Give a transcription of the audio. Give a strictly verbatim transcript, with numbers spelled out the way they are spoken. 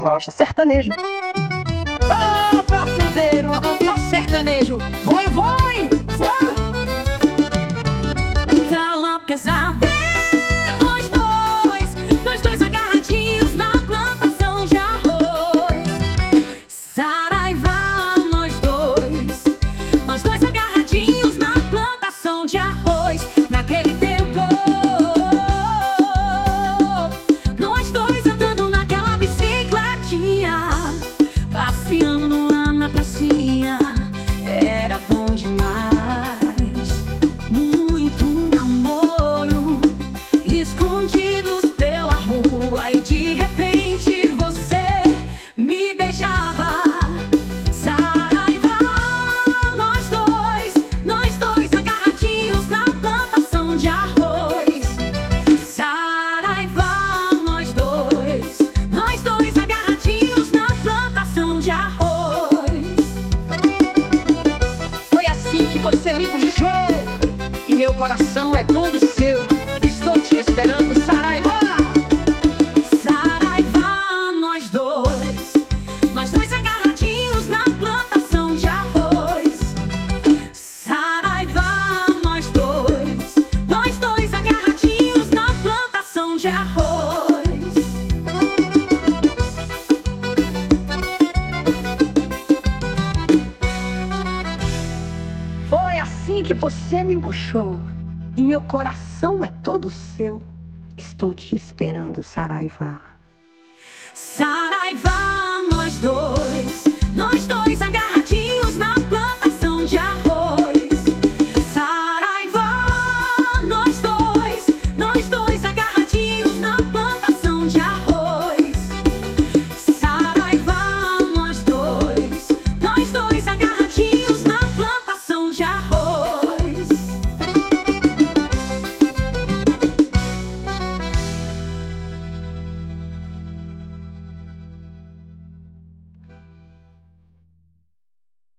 Rocha sertanejo. Ah, fazendeiro, tá sertanejo. Voi, voi, foi. Cala pesado. Nós dois, nós dois agarradinhos na plantação de arroz. Saraiva, nós dois, nós dois agarradinhos na plantação de arroz. Naquele tempo, nós dois andando naquela bicicletinha, passeando lá na pracinha. Era bom demais, muito namoro, escondidos pela rua. E de repente você me beijava. Saraiva, nós dois, nós dois agarradinhos na plantação de arroz. Saraiva, nós dois, nós dois agarradinhos na plantação de arroz. Foi assim que você me puxou e meu coração é todo seu. Estou te esperando, Saraiva. Saraiva, nós dois, nós dois agarradinhos na plantação de arroz. Saraiva, nós dois, nós dois agarradinhos na plantação de arroz. Foi assim que você me puxou e meu coração é todo seu. Estou te esperando, Saraiva.